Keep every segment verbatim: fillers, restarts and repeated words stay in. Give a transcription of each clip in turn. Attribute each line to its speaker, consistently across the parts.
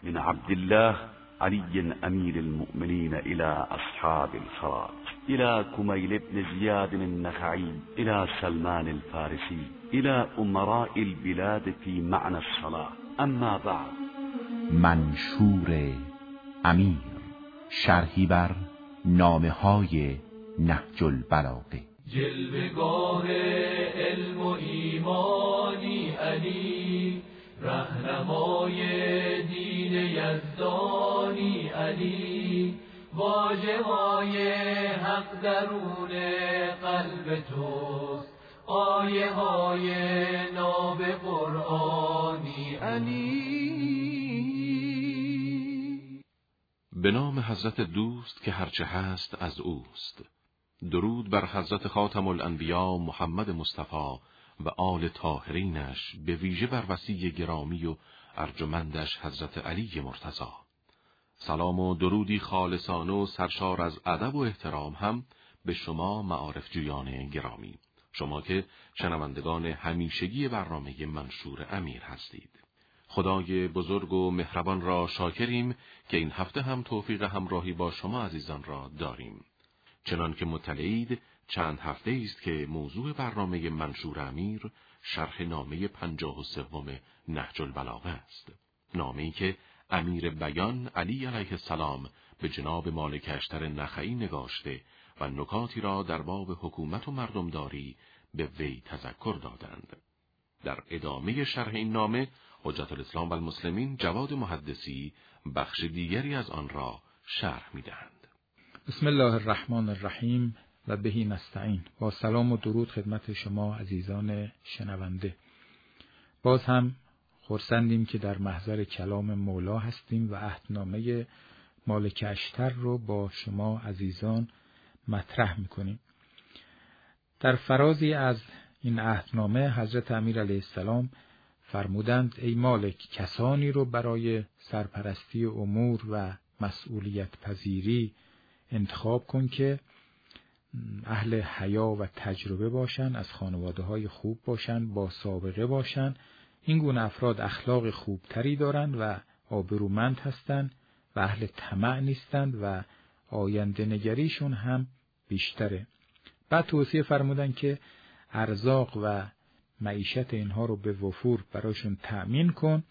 Speaker 1: من عبد الله علي امیر المؤمنین الى اصحاب الفرات، الى کمیل بن زیاد النخعی، الى سلمان الفارسی، الى امراء البلاد فی معنى الصلاة. اما بعد.
Speaker 2: منشور امیر، شرحی بر نامه های نهج البلاغه.
Speaker 3: جلوه‌گاه علم و ایمانی علی، رهنمای دین یزدانی علی، واژه های حق درون قلب توست، آیه های ناب قرآنی علی.
Speaker 4: به نام حضرت دوست که هرچه هست از اوست. درود بر حضرت خاتم الانبیا محمد مصطفی و آل طاهرینش، به ویژه بر وصی گرامی و ارجمندش حضرت علی مرتضی. سلام و درودی خالصانه و سرشار از ادب و احترام هم به شما معارف جویان گرامی، شما که شنوندگان همیشگی برنامه منشور امیر هستید. خدای بزرگ و مهربان را شاکریم که این هفته هم توفیق همراهی با شما عزیزان را داریم. چنان که مطلعید، چند هفته است که موضوع برنامه منشور امیر شرح نامه پنجاه و سوم نهج البلاغه است. نامه‌ای که امیر بیان علی علیه السلام به جناب مالک اشتر نخعی نگاشته و نکاتی را در باب حکومت و مردمداری به وی تذکر دادند. در ادامه شرح این نامه، حجت الاسلام و المسلمین جواد محدثی بخش دیگری از آن را شرح می‌دهند.
Speaker 5: بسم الله الرحمن الرحیم و بهی نستعین. با سلام و درود خدمت شما عزیزان شنونده. باز هم خرسندیم که در محضر کلام مولا هستیم و عهدنامه مالک اشتر رو با شما عزیزان مطرح میکنیم. در فرازی از این عهدنامه حضرت امیر علیه السلام فرمودند ای مالک، کسانی رو برای سرپرستی امور و مسئولیت پذیری انتخاب کن که اهل حیا و تجربه باشن، از خانواده های خوب باشن، با سابقه باشن. این گونه افراد اخلاق خوبتری دارند و آبرومند هستند و اهل طمع نیستند و آینده نگریشون هم بیشتره. بعد توصیه فرمودن که ارزاق و معیشت اینها رو به وفور براشون تأمین کن.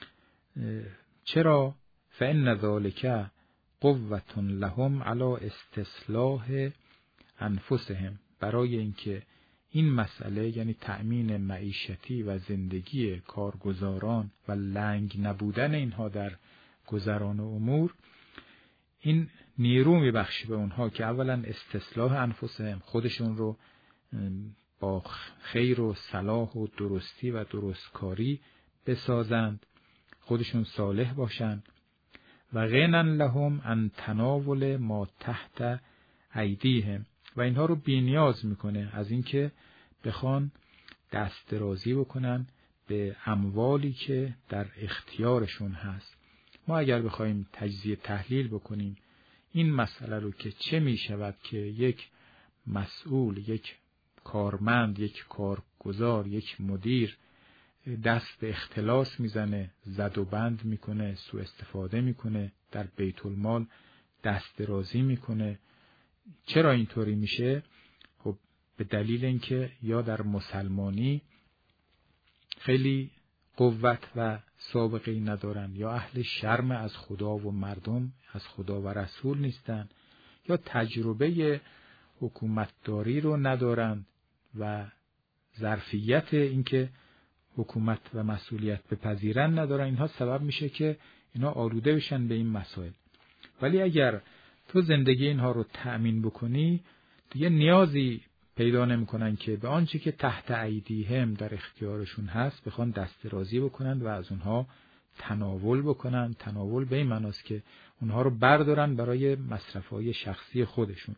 Speaker 5: چرا؟ فإن ذلک قوة لهم علی استصلاح انفسهم. برای اینکه این مسئله، یعنی تأمین معیشتی و زندگی کارگزاران و لنگ نبودن اینها در گذران امور، این نیرو میبخشه به اونها که اولا استصلاح انفسهم، خودشون رو با خیر و صلاح و درستی و درستکاری بسازند، خودشون صالح باشند. و غنن لهم ان تناول ما تحت ایدیهم، و اینها رو بی‌نیاز میکنه از اینکه بخوان دست درازی بکنن به اموالی که در اختیارشون هست. ما اگر بخوایم تجزیه تحلیل بکنیم این مسئله رو که چه میشود که یک مسئول، یک کارمند، یک کارگزار، یک مدیر دست به اختلاس میزنه، زد و بند میکنه، سوء استفاده میکنه، در بیت المال دست درازی میکنه. چرا اینطوری میشه؟ خب به دلیل اینکه یا در مسلمانی خیلی قوت و سابقه ندارن، یا اهل شرم از خدا و مردم، از خدا و رسول نیستن، یا تجربه حکومتداری رو ندارن و ظرفیت اینکه حکومت و مسئولیت بپذیرن ندارن. اینها سبب میشه که اینا آلوده بشن به این مسائل. ولی اگر تو زندگی اینها رو تأمین بکنی، دیگه نیازی پیدا نمیکنن که به آنچه که تحت ایدیهم در اختیارشون هست بخوان دست درازی بکنن و از اونها تناول بکنن. تناول به این معناست که اونها رو بردارن برای مصرف‌های شخصی خودشون.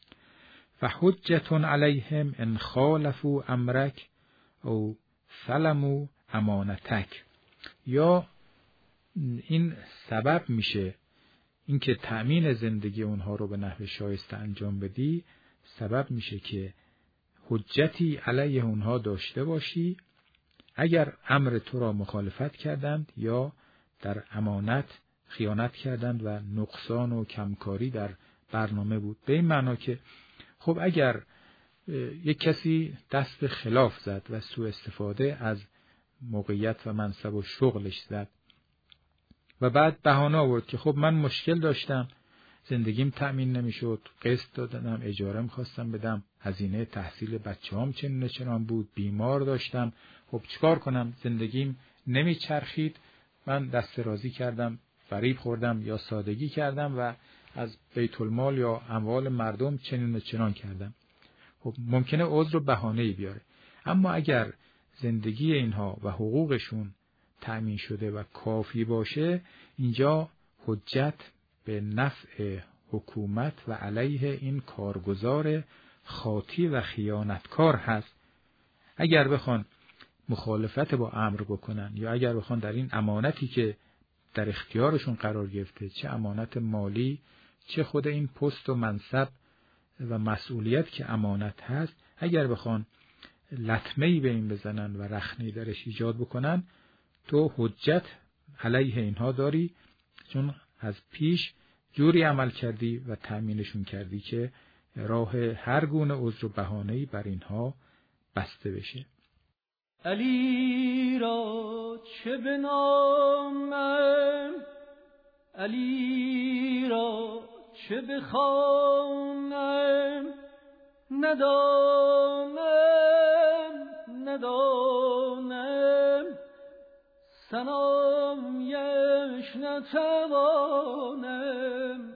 Speaker 5: فحجة علیهم ان خالفوا امرک او سلموا امانتک. یا این سبب میشه اینکه تأمین زندگی اونها رو به نحو شایسته انجام بدی، سبب میشه که حجتی علیه اونها داشته باشی اگر امر تو را مخالفت کردند یا در امانت خیانت کردند و نقصان و کمکاری در برنامه بود. به این معنا که خب اگر یک کسی دست به خلاف زد و سوء استفاده از موقعیت و منصب و شغلش زد و بعد بهانه آورد که خب من مشکل داشتم، زندگیم تأمین نمیشد، قسط دادم، اجاره میخواستم بدم، هزینه تحصیل بچه‌هام چنین و چنان بود، بیمار داشتم، خب چیکار کنم؟ زندگیم نمیچرخید، من دست رازی کردم، فریب خوردم یا سادگی کردم و از بیت المال یا اموال مردم چنین و چنان کردم. خب ممکنه عذر و بهانه‌ای بیاره. اما اگر زندگی اینها و حقوقشون تأمین شده و کافی باشه، اینجا حجت به نفع حکومت و علیه این کارگزار خاطی و خیانتکار هست. اگر بخوان مخالفت با امر بکنن یا اگر بخوان در این امانتی که در اختیارشون قرار گرفته، چه امانت مالی چه خود این پست و منصب و مسئولیت که امانت هست، اگر بخوان لطمه‌ای به این بزنن و رخنه‌ای درش ایجاد بکنن، تو حجت علیه اینها داری، چون از پیش جوری عمل کردی و تأمینشون کردی که راه هر گونه عذر و بهانه‌ای بر اینها بسته بشه.
Speaker 3: علی را چه بنامم، علی را چه بخوانم، ندانم ندانم ثنایش نتوانم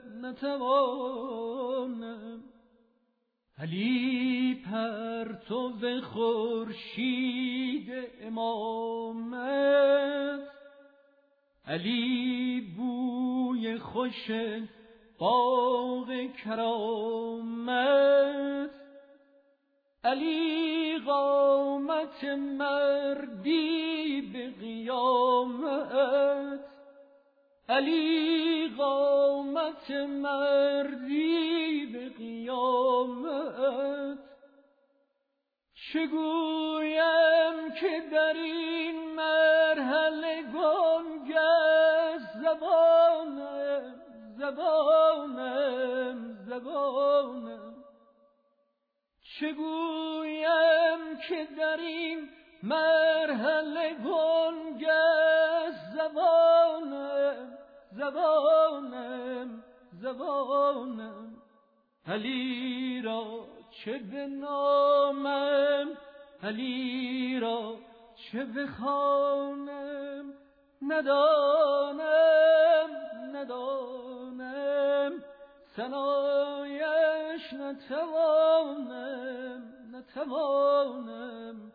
Speaker 3: نتوانم. علی پرتو خورشید امامت، علی بوی خوش باغ کرامت، علی قامت مردی به قیامت، علی قامت مردی به قیامت. چگویم که در این مرحله گنگ است زبانم زبانم زبانم، چگویم که در این مرحله گنگ است زبانم زبانم زبانم. علی را چه بنامم، علی را چه بخوانم، ندانم ندانم ثنایش نتوانم نتوانم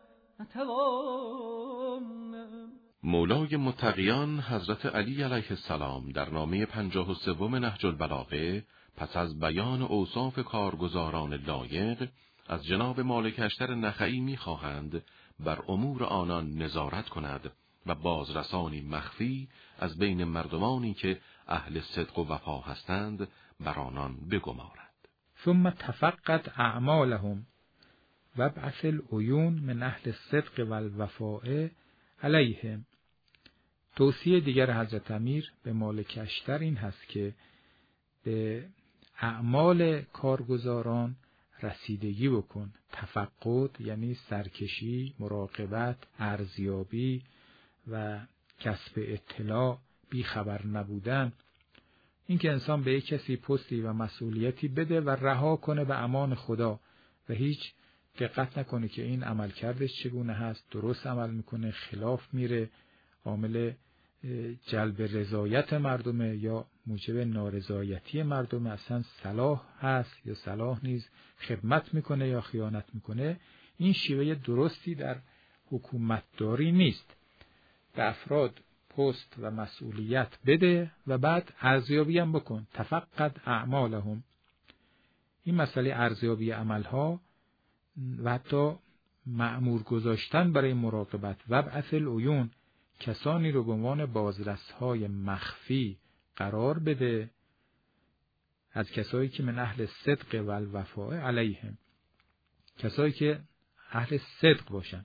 Speaker 3: نتوانم.
Speaker 4: مولای متقیان حضرت علی علیه السلام در نامه پنجاه و سوم نهج البلاغه پس از بیان اوصاف کارگزاران لایق از جناب مالک اشتر نخعی می‌خواهند بر امور آنان نظارت کند و بازرسانی مخفی از بین مردمانی که اهل صدق و وفا هستند بر آنان بگمارد.
Speaker 5: ثم تفقد اعمالهم وابعث العیون من اهل الصدق والوفاء علیهم. توصیه دیگر حضرت امیر به مالک اشتر این هست که به اعمال کارگزاران رسیدگی بکن. تفقد یعنی سرکشی، مراقبت، ارزیابی و کسب اطلاع، بی خبر نبودن. این که انسان به یک کسی پستی و مسئولیتی بده و رها کنه به امان خدا و هیچ دقت نکنه که این عمل کردش چگونه هست، درست عمل میکنه، خلاف میره، عامل جلب رضایت مردمه یا موجب نارضایتی مردمه، اصلا صلاح هست یا صلاح نیست، خدمت میکنه یا خیانت میکنه. این شیوه درستی در حکومتداری نیست. به افراد پست و مسئولیت بده و بعد ارزیابی هم بکن. تفقد اعمالهم. این مسئله ارزیابی عملها و حتی مأمور گذاشتن برای مراقبت و ابعث العیون، کسانی رو به عنوان بازرس‌های مخفی قرار بده از کسایی که من اهل صدق و الوفاء علیهم، کسایی که اهل صدق باشن،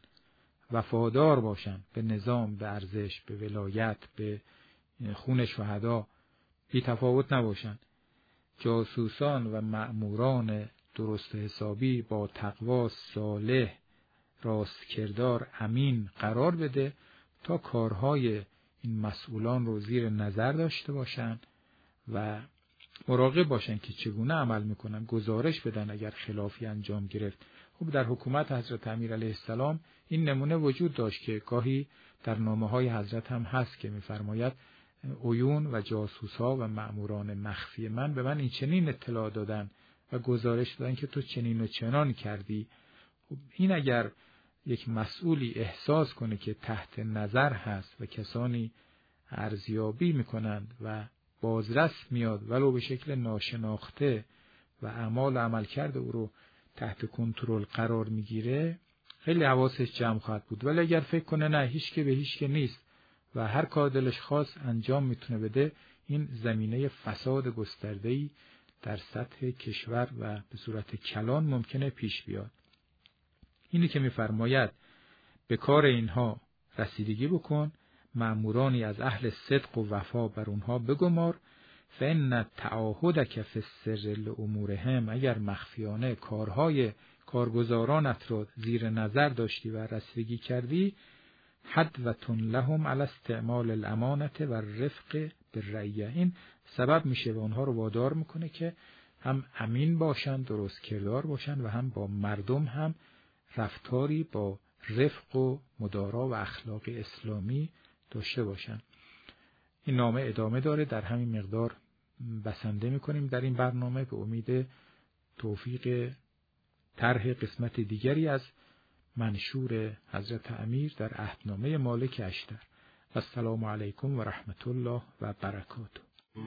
Speaker 5: وفادار باشن به نظام، به ارزش، به ولایت، به خون شهدا بی تفاوت نباشند. جاسوسان و مأموران درست حسابی با تقوا، صالح، راست کردار، امین قرار بده تا کارهای این مسئولان رو زیر نظر داشته باشن و مراقب باشن که چگونه عمل میکنن، گزارش بدن اگر خلافی انجام گرفت. خب در حکومت حضرت امیر علیه السلام این نمونه وجود داشت که گاهی در نامه‌های حضرت هم هست که می‌فرماید عیون و جاسوس‌ها و مأموران مخفی من به من این چنین اطلاع دادن و گزارش دادن که تو چنین و چنان کردی. خب این اگر یک مسئولی احساس کنه که تحت نظر هست و کسانی ارزیابی میکنند و بازرس میاد ولو به شکل ناشناخته و اعمال و عملکرد او رو تحت کنترل قرار میگیره، خیلی حواسش جمع خواهد بود. ولی اگر فکر کنه نه هیچ که به هیچ که نیست و هر کار دلش خواست انجام میتونه بده، این زمینه فساد گسترده‌ای در سطح کشور و به صورت کلان ممکنه پیش بیاد. اینی که میفرماید به کار اینها رسیدگی بکن، مأمورانی از اهل صدق و وفا بر اونها بگمار، فإن تعاهدک فی السر لامورهم، اگر مخفیانه کارهای کارگزارانت را زیر نظر داشتی و رسیدگی کردی، حدوة لهم علی استعمال الامانة و الرفق بالرعیه، این سبب میشه و اونها رو وادار میکنه که هم امین باشن، درست کردار باشن و هم با مردم هم رفتاری با رفق و مدارا و اخلاق اسلامی داشته باشن. این نامه ادامه داره، در همین مقدار بسنده میکنیم در این برنامه به امید توفیق طرح قسمت دیگری از منشور حضرت امیر در عهدنامه مالک اشتر. السلام علیکم و رحمت الله و برکاته.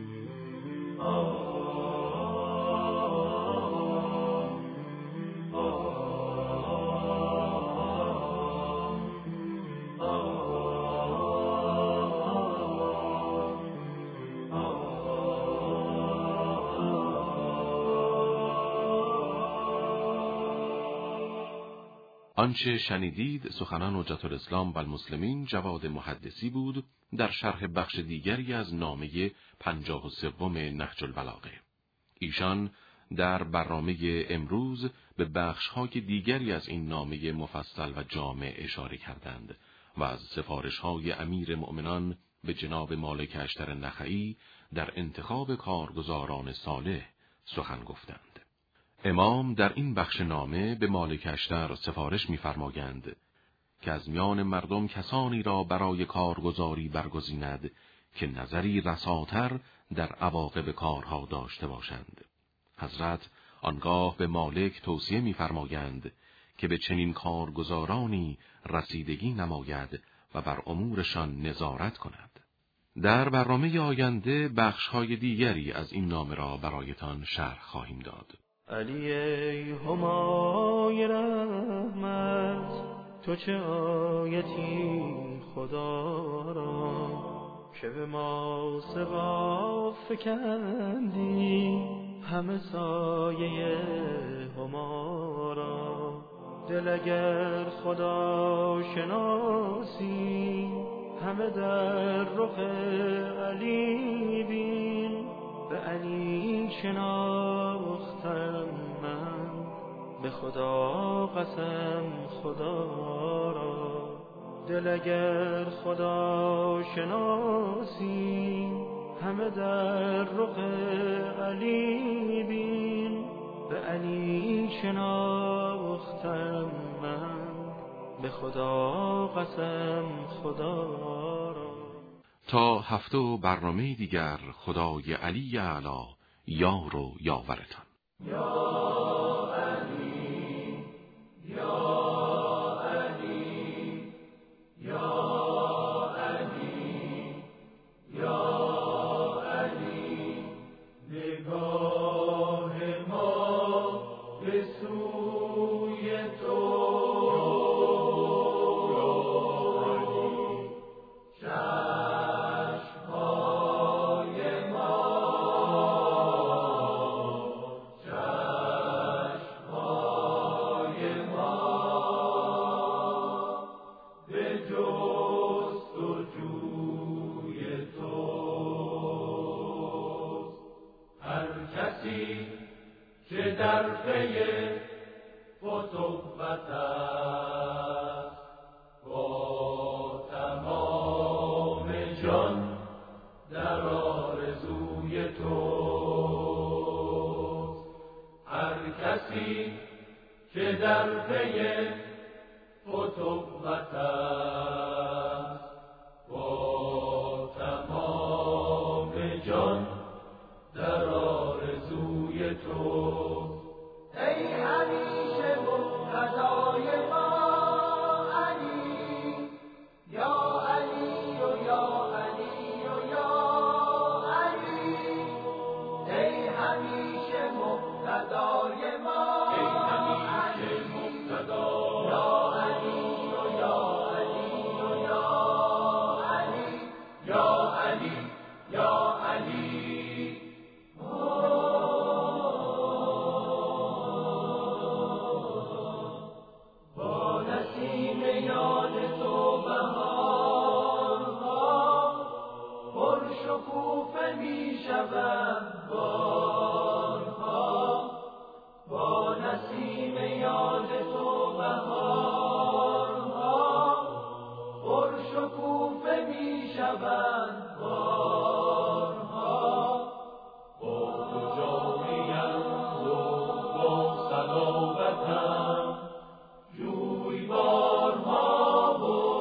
Speaker 4: آنچه شنیدید سخنان حجت الاسلام و المسلمین جواد محدثی بود در شرح بخش دیگری از نامه پنجاه و سوم نهج البلاغه. ایشان در برنامه امروز به بخش‌های دیگری از این نامه مفصل و جامع اشاره کردند و از سفارش‌های امیر مؤمنان به جناب مالک اشتر نخعی در انتخاب کارگزاران صالح سخن گفتند. امام در این بخش نامه به مالک اشتر سفارش می‌فرمایند که از میان مردم کسانی را برای کارگزاری برگزیند که نظری رساتر در عواقب کارها داشته باشند. حضرت آنگاه به مالک توصیه می‌فرمایند که به چنین کارگزارانی رسیدگی نماید و بر امورشان نظارت کند. در برنامه آینده بخش‌های دیگری از این نامه را برایتان شرح خواهیم داد.
Speaker 6: علی ای همای رحمت، تو چه آیتی خدا را که به ما سوا فکندی همه سایه هما را. دل اگر خدا شناسی همه در رخ علی بین، به علی شناختم من به خدا قسم خدا را. دل اگر خدا شناسی همه در رخ علی بین، به علی شناختم من به خدا قسم خدا را.
Speaker 4: تا هفته و برنامه دیگر خدای علی اعلی یار و یاورتان.
Speaker 3: یا علی یا علی یا علی یا علی، نگاه ما به سوی تو در پی فتوت است با تمام جان در آرزوی تو. هر کسی که در پی فتوت است با تمام جان در آرزوی تو. ای همیشه مقتدای ما علی، یا علی و یا علی و یا علی. ای همیشه مقتدای ما، ای همیشه مقتدا، یا علی و یا علی و یا علی، یا علی یا علی. شکوفه می شود بارها با نسیم یاد تو بهارها. پر شکوفه می شود بارها با تو جامیم ذوق و صلابتم. جوی بارها و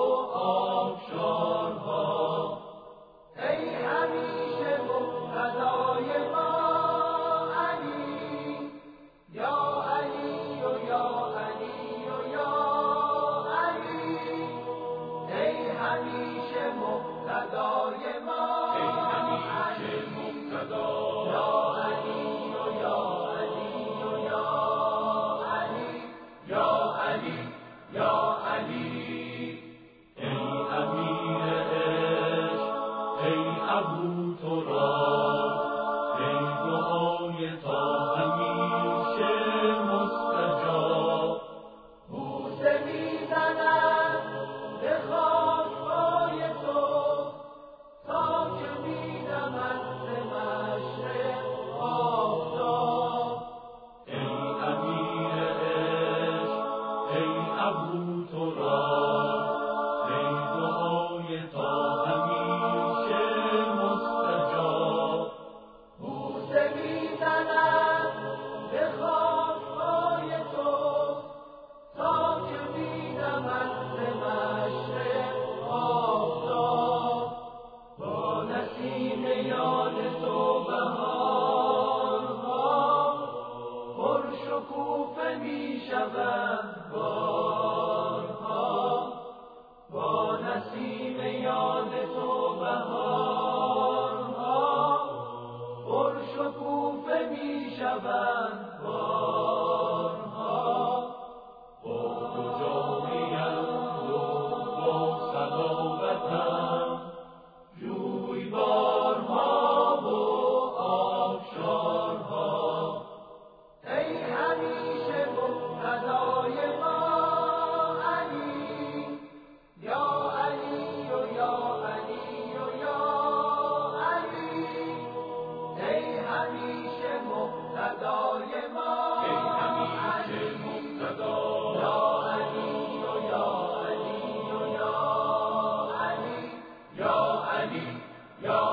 Speaker 3: آبشارها. ای همیشه مقتدای ما علی، یا علی و یا علی و یا علی. ای همیشه مقتدای ما، ای همیشه مقتدا، یا علی و یا علی و یا علی، یا علی یا علی. ای امیر ای ابو تراب، ای دعای تا همیشه مستجاب. بوسه میزند به خاکپای تو تا که میدمد ز مشرق آفتاب. ای امیر عشق ای ابو تراب، ای دعای تا همیشه مستجاب. بوسه میزند به خاکپای تو تا که میدمد ز مشرق آفتاب. با نسیم یاد تو بهارها پر شکوفه می شود بارها با نسیم یاد تو بهارها. پر شکوفه می شود بارها با تو جامیم ذوق و صلابتم. جوی بارها و آبشارها. ای همیشه مقتدای ما علی، یا علی و یا علی و یا علی. ای همیشه مقتدای ما، ای همیشه مقتدا، یا علی و یا علی و یا علی، یا علی یا